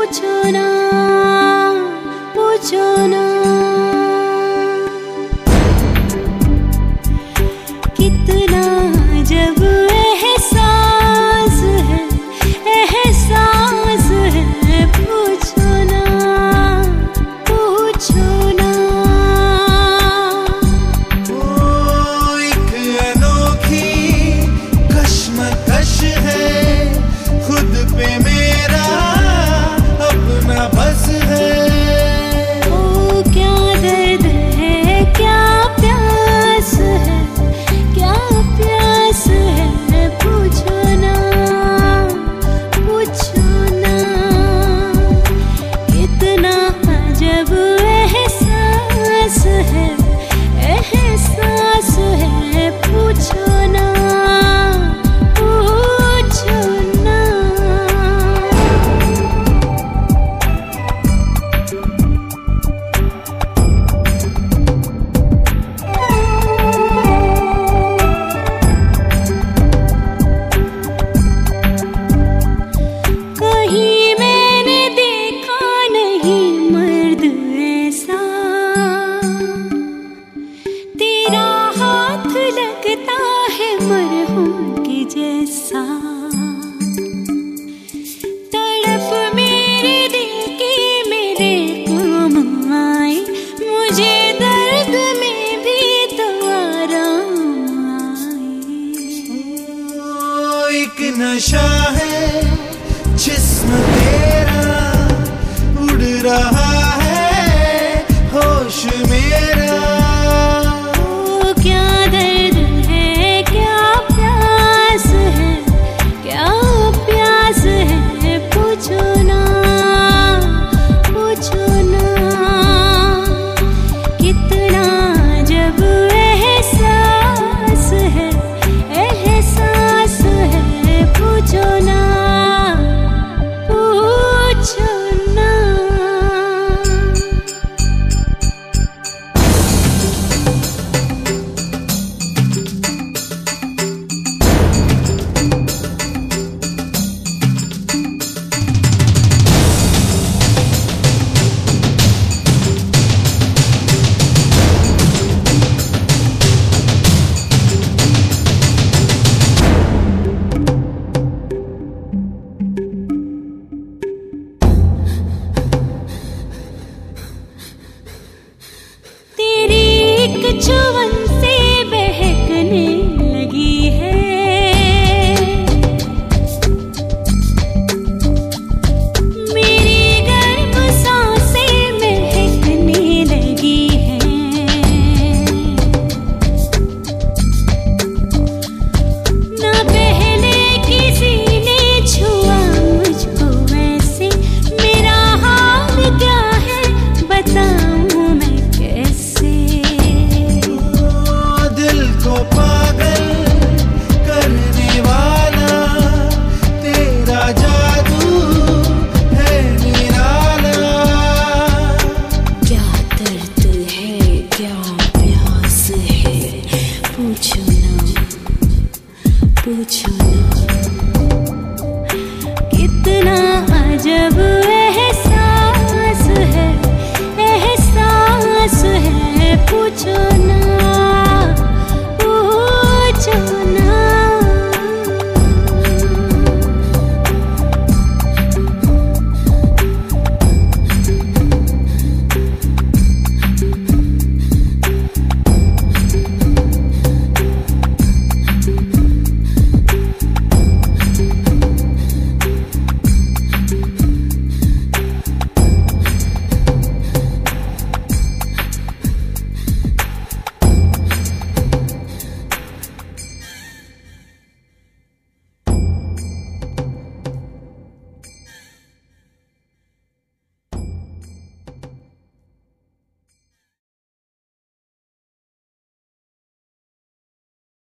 पूछो ना, पूछो ना। कितना जब एहसास है, एहसास है, पूछो ना, पूछो ना। ओ एक अनोखी कश्मकश है, खुद पे मेरा अपना बस है। ओ क्या दर्द है, क्या प्यास है, क्या प्यास है, पूछो ना, पूछो ना। कितना अजब एहसास है, एहसास है, पूछो ना, पूछो ना। कहीं मैंने देखा नहीं मर्द ऐसा, तेरा हाथ लगता है मरहम के जैसा। तड़प मेरे दिल की मेरे काम आए, मुझे दर्द में भी तो आराम आए। ओ एक नशा है जिस्म तेरा, उड़ रहा है होश मेरा।